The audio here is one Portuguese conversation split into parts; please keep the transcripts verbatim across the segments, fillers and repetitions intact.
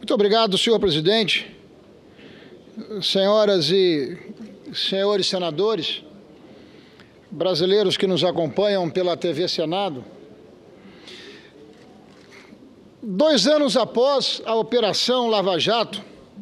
Muito obrigado, senhor presidente, senhoras e senhores senadores, brasileiros que nos acompanham pela T V Senado. Dois anos após a Operação Lava Jato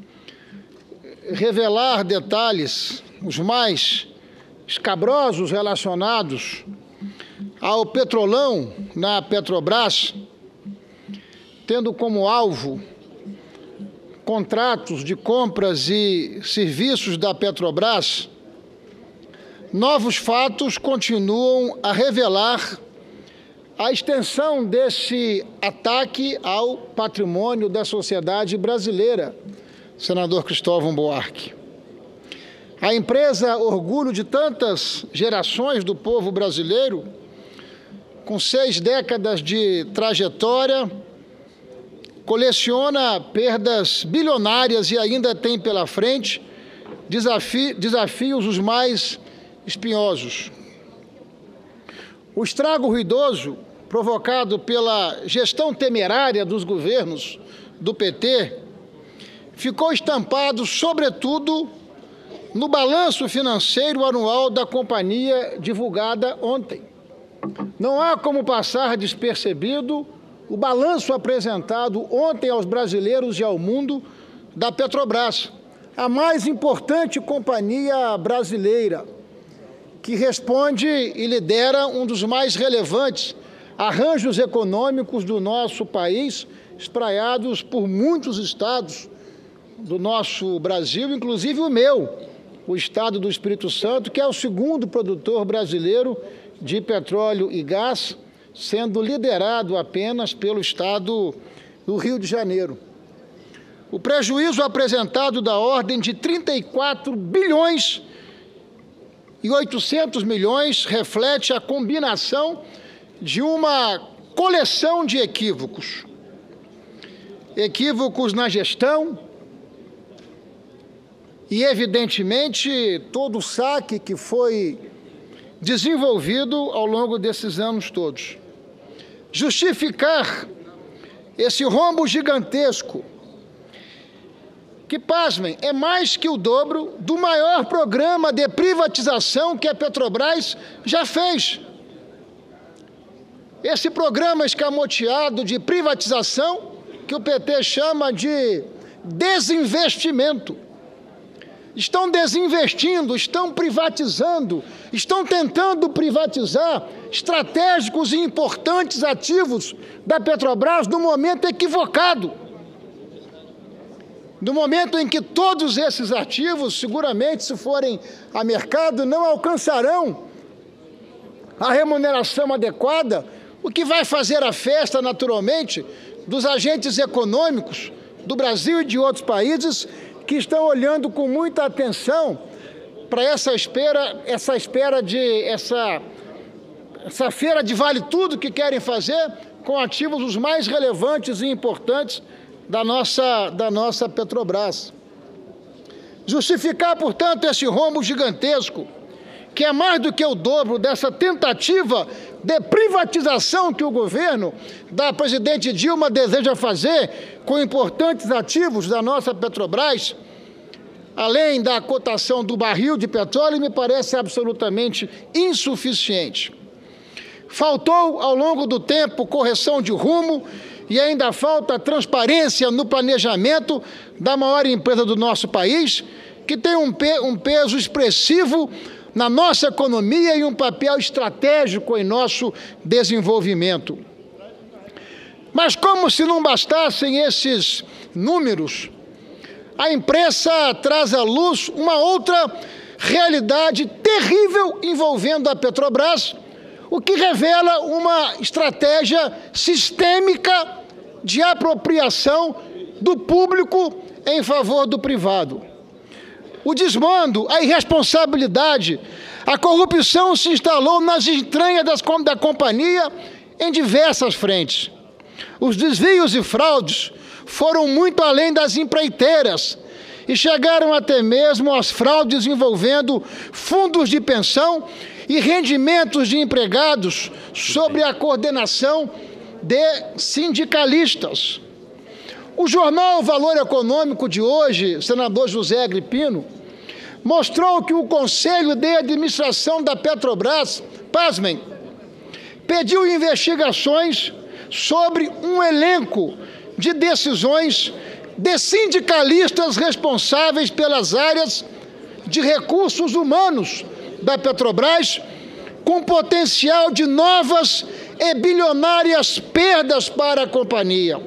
revelar detalhes os mais escabrosos relacionados ao petrolão na Petrobras, tendo como alvo contratos de compras e serviços da Petrobras, novos fatos continuam a revelar a extensão desse ataque ao patrimônio da sociedade brasileira, senador Cristóvão Buarque. A empresa orgulho de tantas gerações do povo brasileiro, com seis décadas de trajetória, coleciona perdas bilionárias e ainda tem pela frente desafi- desafios os mais espinhosos. O estrago ruidoso provocado pela gestão temerária dos governos do P T ficou estampado, sobretudo, no balanço financeiro anual da companhia divulgada ontem. Não há como passar despercebido o balanço apresentado ontem aos brasileiros e ao mundo da Petrobras, a mais importante companhia brasileira, que responde e lidera um dos mais relevantes arranjos econômicos do nosso país, espraiados por muitos estados do nosso Brasil, inclusive o meu, o estado do Espírito Santo, que é o segundo produtor brasileiro de petróleo e gás, sendo liderado apenas pelo estado do Rio de Janeiro. O prejuízo apresentado da ordem de trinta e quatro bilhões e oitocentos milhões reflete a combinação de uma coleção de equívocos. Equívocos na gestão e, evidentemente, todo o saque que foi desenvolvido ao longo desses anos todos. Justificar esse rombo gigantesco, que, pasmem, é mais que o dobro do maior programa de privatização que a Petrobras já fez. Esse programa escamoteado de privatização, que o P T chama de desinvestimento. Estão desinvestindo, estão privatizando, estão tentando privatizar estratégicos e importantes ativos da Petrobras no momento equivocado. No momento em que todos esses ativos, seguramente, se forem a mercado, não alcançarão a remuneração adequada, o que vai fazer a festa, naturalmente, dos agentes econômicos do Brasil e de outros países que estão olhando com muita atenção para essa espera, essa espera de essa, essa feira de vale tudo que querem fazer com ativos os mais relevantes e importantes da nossa, da nossa Petrobras. Justificar, portanto, esse rombo gigantesco, que é mais do que o dobro dessa tentativa de privatização que o governo da presidente Dilma deseja fazer com importantes ativos da nossa Petrobras, além da cotação do barril de petróleo, me parece absolutamente insuficiente. Faltou, ao longo do tempo, correção de rumo e ainda falta transparência no planejamento da maior empresa do nosso país, que tem um, pe- um peso expressivo na nossa economia e um papel estratégico em nosso desenvolvimento. Mas como se não bastassem esses números, a imprensa traz à luz uma outra realidade terrível envolvendo a Petrobras, o que revela uma estratégia sistêmica de apropriação do público em favor do privado. O desmando, a irresponsabilidade, a corrupção se instalou nas entranhas das, da companhia em diversas frentes. Os desvios e fraudes foram muito além das empreiteiras e chegaram até mesmo às fraudes envolvendo fundos de pensão e rendimentos de empregados sob a coordenação de sindicalistas. O jornal Valor Econômico de hoje, senador José Agripino, mostrou que o Conselho de Administração da Petrobras, pasmem, pediu investigações sobre um elenco de decisões de sindicalistas responsáveis pelas áreas de recursos humanos da Petrobras, com potencial de novas e bilionárias perdas para a companhia.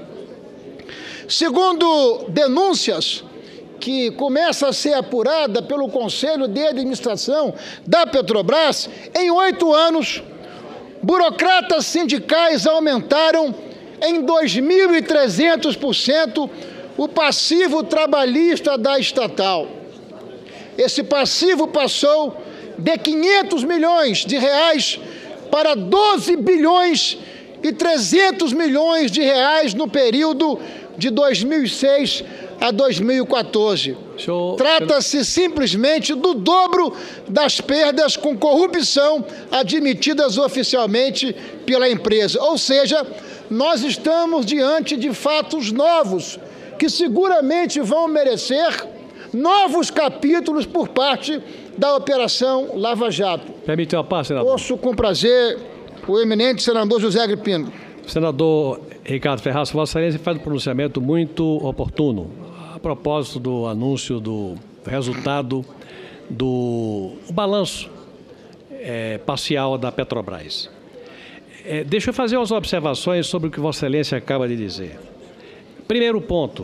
Segundo denúncias que começa a ser apurada pelo Conselho de Administração da Petrobras, em oito anos, burocratas sindicais aumentaram em dois mil e trezentos por cento o passivo trabalhista da estatal. Esse passivo passou de quinhentos milhões de reais para doze bilhões e trezentos milhões de reais no período de dois mil e seis a dois mil e quatorze. Trata-se simplesmente do dobro das perdas com corrupção admitidas oficialmente pela empresa. Ou seja, nós estamos diante de fatos novos que seguramente vão merecer novos capítulos por parte da Operação Lava Jato. Permite uma parte, senador? Ouço com prazer o eminente senador José Agripino. Senador Ricardo Ferraz, Vossa Excelência faz um pronunciamento muito oportuno a propósito do anúncio do resultado do balanço é, parcial da Petrobras. É, deixa eu fazer umas observações sobre o que Vossa Excelência acaba de dizer. Primeiro ponto,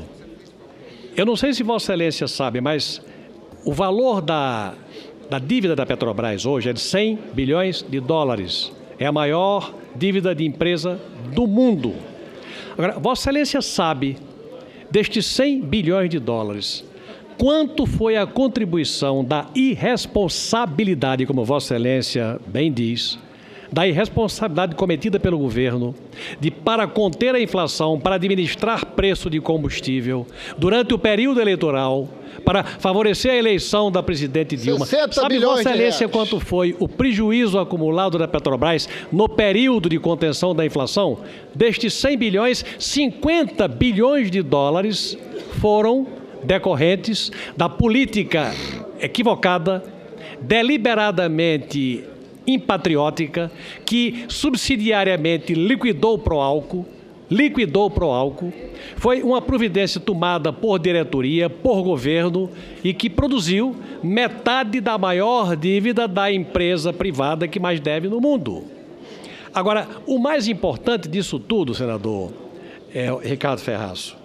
eu não sei se Vossa Excelência sabe, mas o valor da, da dívida da Petrobras hoje é de cem bilhões de dólares. É a maior dívida de empresa do mundo. Agora, Vossa Excelência sabe, destes cem bilhões de dólares, quanto foi a contribuição da irresponsabilidade, como Vossa Excelência bem diz, da irresponsabilidade cometida pelo governo de, para conter a inflação, para administrar preço de combustível durante o período eleitoral, para favorecer a eleição da presidente Dilma. Sabe, Vossa Excelência, quanto foi o prejuízo acumulado da Petrobras no período de contenção da inflação? Destes cem bilhões, cinquenta bilhões de dólares foram decorrentes da política equivocada, deliberadamente impatriótica, que subsidiariamente liquidou o Proálcool, liquidou o Proálcool, foi uma providência tomada por diretoria, por governo, e que produziu metade da maior dívida da empresa privada que mais deve no mundo. Agora, o mais importante disso tudo, senador é, Ricardo Ferraz,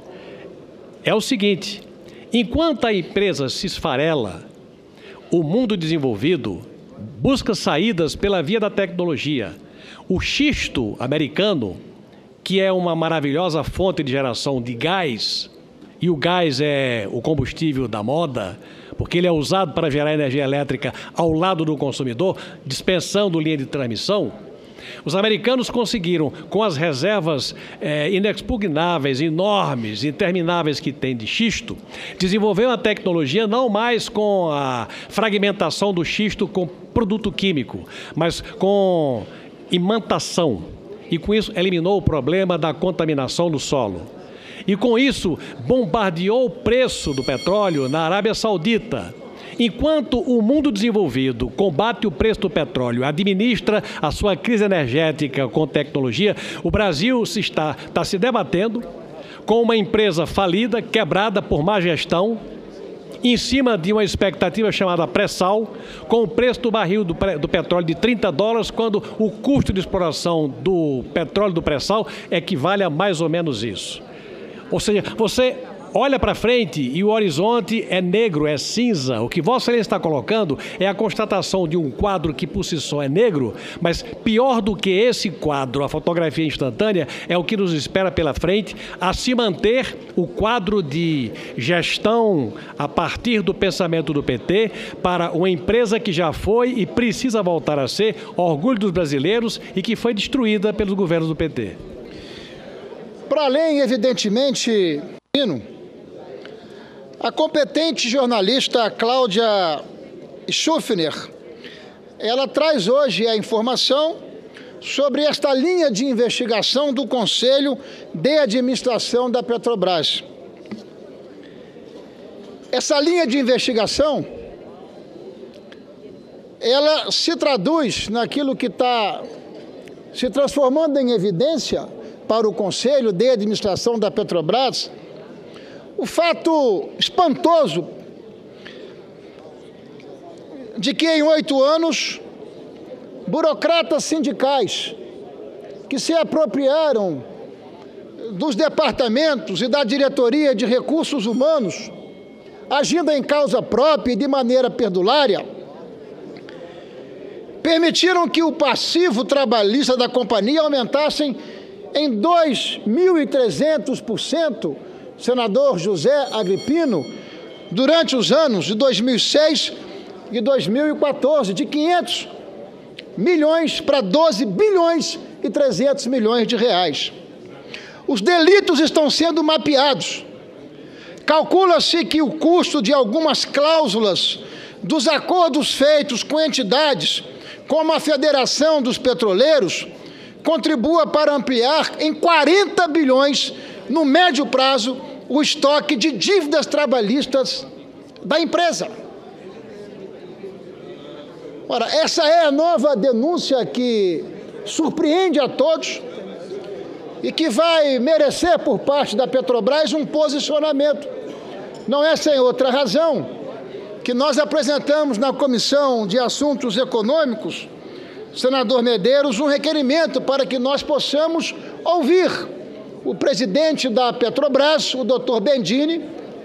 é o seguinte: enquanto a empresa se esfarela, o mundo desenvolvido busca saídas pela via da tecnologia. O xisto americano, que é uma maravilhosa fonte de geração de gás, e o gás é o combustível da moda, porque ele é usado para gerar energia elétrica ao lado do consumidor, dispensando linha de transmissão. Os americanos conseguiram, com as reservas é, inexpugnáveis, enormes, intermináveis que tem de xisto, desenvolver uma tecnologia não mais com a fragmentação do xisto com produto químico, mas com imantação. E com isso eliminou o problema da contaminação do solo. E com isso bombardeou o preço do petróleo na Arábia Saudita. Enquanto o mundo desenvolvido combate o preço do petróleo, administra a sua crise energética com tecnologia, o Brasil se está, está se debatendo com uma empresa falida, quebrada por má gestão, em cima de uma expectativa chamada pré-sal, com o preço do barril do, pré, do petróleo de trinta dólares, quando o custo de exploração do petróleo do pré-sal equivale a mais ou menos isso. Ou seja, você olha para frente e o horizonte é negro, é cinza. O que Vossa Excelência está colocando é a constatação de um quadro que por si só é negro, mas pior do que esse quadro, a fotografia instantânea, é o que nos espera pela frente, a se manter o quadro de gestão a partir do pensamento do P T para uma empresa que já foi e precisa voltar a ser orgulho dos brasileiros e que foi destruída pelos governos do P T. Para além, evidentemente, a competente jornalista Cláudia Schuffner, ela traz hoje a informação sobre esta linha de investigação do Conselho de Administração da Petrobras. essa linha de investigação, ela se traduz naquilo que está se transformando em evidência para o Conselho de Administração da Petrobras, o fato espantoso de que em oito anos, burocratas sindicais que se apropriaram dos departamentos e da diretoria de recursos humanos, agindo em causa própria e de maneira perdulária, permitiram que o passivo trabalhista da companhia aumentasse em dois mil e trezentos por cento, senador José Agripino, durante os anos de dois mil e seis e dois mil e quatorze, de quinhentos milhões para doze bilhões e trezentos milhões de reais. Os delitos estão sendo mapeados. Calcula-se que o custo de algumas cláusulas dos acordos feitos com entidades como a Federação dos Petroleiros contribua para ampliar em quarenta bilhões, no médio prazo, o estoque de dívidas trabalhistas da empresa. Ora, essa é a nova denúncia que surpreende a todos e que vai merecer por parte da Petrobras um posicionamento. Não é sem outra razão que nós apresentamos na Comissão de Assuntos Econômicos, senador Medeiros, um requerimento para que nós possamos ouvir o presidente da Petrobras, o doutor Bendini,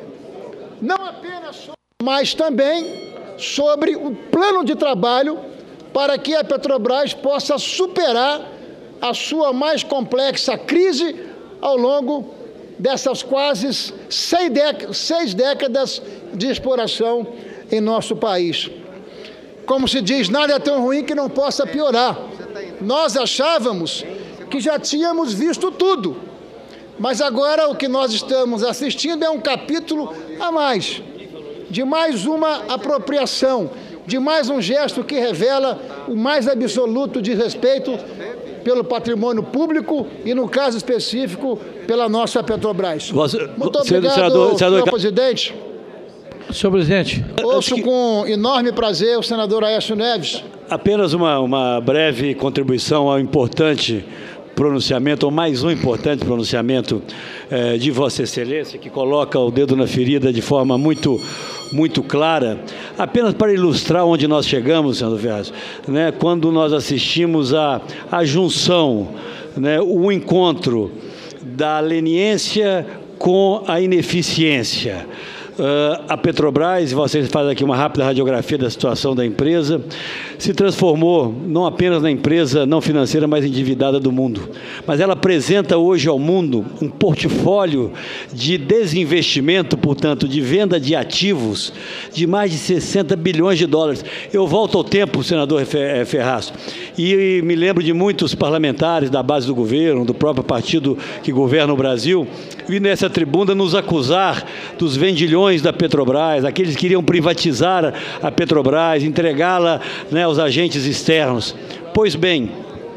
não apenas sobre, mas também sobre o plano de trabalho para que a Petrobras possa superar a sua mais complexa crise ao longo dessas quase seis décadas, seis décadas de exploração em nosso país. Como se diz, nada é tão ruim que não possa piorar. Nós achávamos que já tínhamos visto tudo, mas agora o que nós estamos assistindo é um capítulo a mais, de mais uma apropriação, de mais um gesto que revela o mais absoluto desrespeito pelo patrimônio público e, no caso específico, pela nossa Petrobras. Você, Muito obrigado, senador, senador, senhor presidente. Senhor presidente. Ouço com enorme prazer o senador Aécio Neves. Apenas uma, uma breve contribuição ao importante pronunciamento, ou mais um importante pronunciamento eh, de Vossa Excelência, que coloca o dedo na ferida de forma muito, muito clara, apenas para ilustrar onde nós chegamos, senador Ferraz, né, quando nós assistimos à a, a junção, né, o encontro da leniência com a ineficiência. Uh, a Petrobras, vocês fazem aqui uma rápida radiografia da situação da empresa, se transformou não apenas na empresa não financeira mais endividada do mundo, mas ela apresenta hoje ao mundo um portfólio de desinvestimento, portanto, de venda de ativos de mais de sessenta bilhões de dólares. Eu volto ao tempo, senador Ferraz, e me lembro de muitos parlamentares da base do governo, do próprio partido que governa o Brasil, vir nessa tribuna nos acusar dos vendilhões da Petrobras, aqueles que queriam privatizar a Petrobras, entregá-la, né, aos agentes externos. Pois bem,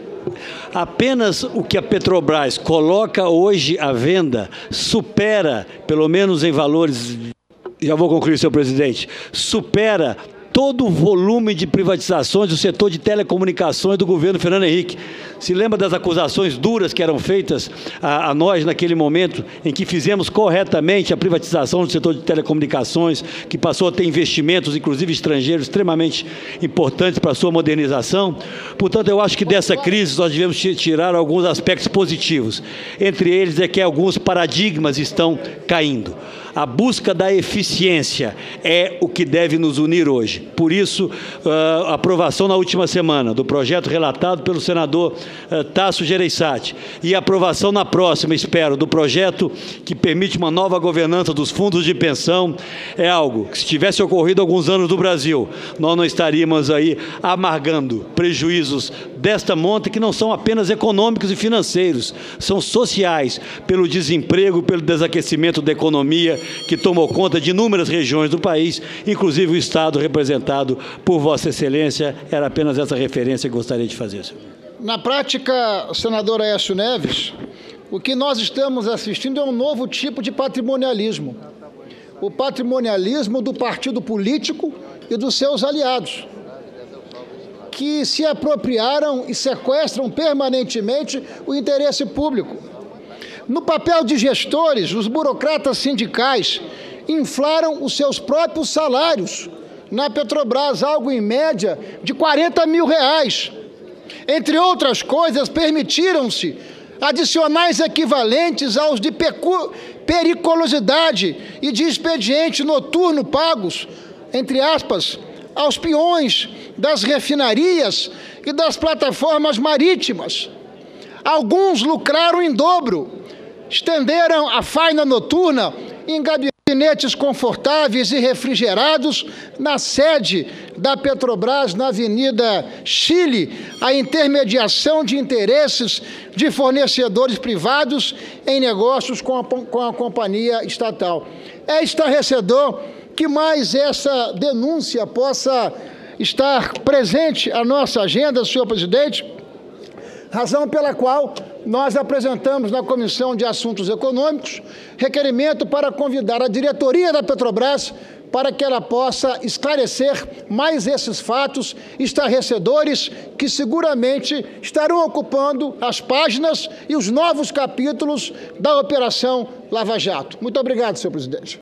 apenas o que a Petrobras coloca hoje à venda supera, pelo menos em valores, já vou concluir, senhor presidente, supera todo o volume de privatizações do setor de telecomunicações do governo Fernando Henrique. Se lembra das acusações duras que eram feitas a, a nós naquele momento em que fizemos corretamente a privatização do setor de telecomunicações, que passou a ter investimentos, inclusive estrangeiros, extremamente importantes para a sua modernização? Portanto, eu acho que dessa crise nós devemos tirar alguns aspectos positivos. Entre eles é que alguns paradigmas estão caindo. A busca da eficiência é o que deve nos unir hoje. Por isso, a aprovação na última semana do projeto relatado pelo senador Tasso Gereissati e a aprovação na próxima, espero, do projeto que permite uma nova governança dos fundos de pensão é algo que, se tivesse ocorrido alguns anos no Brasil, nós não estaríamos aí amargando prejuízos desta monta, que não são apenas econômicos e financeiros, são sociais, pelo desemprego, pelo desaquecimento da economia, que tomou conta de inúmeras regiões do país, inclusive o Estado representado por Vossa Excelência. Era apenas essa referência que gostaria de fazer, senhor. Na prática, senador Aécio Neves, o que nós estamos assistindo é um novo tipo de patrimonialismo. o patrimonialismo do partido político e dos seus aliados, que se apropriaram e sequestram permanentemente o interesse público. No papel de gestores, os burocratas sindicais inflaram os seus próprios salários na Petrobras, algo em média de quarenta mil reais. Entre outras coisas, permitiram-se adicionais equivalentes aos de periculosidade e de expediente noturno pagos, entre aspas, aos peões das refinarias e das plataformas marítimas. Alguns lucraram em dobro, estenderam a faina noturna em gabinetes confortáveis e refrigerados na sede da Petrobras, na Avenida Chile, a intermediação de interesses de fornecedores privados em negócios com a, com a companhia estatal. É estarrecedor que mais essa denúncia possa estar presente à nossa agenda, senhor presidente, razão pela qual nós apresentamos na Comissão de Assuntos Econômicos requerimento para convidar a diretoria da Petrobras para que ela possa esclarecer mais esses fatos estarrecedores que seguramente estarão ocupando as páginas e os novos capítulos da Operação Lava Jato. Muito obrigado, senhor presidente.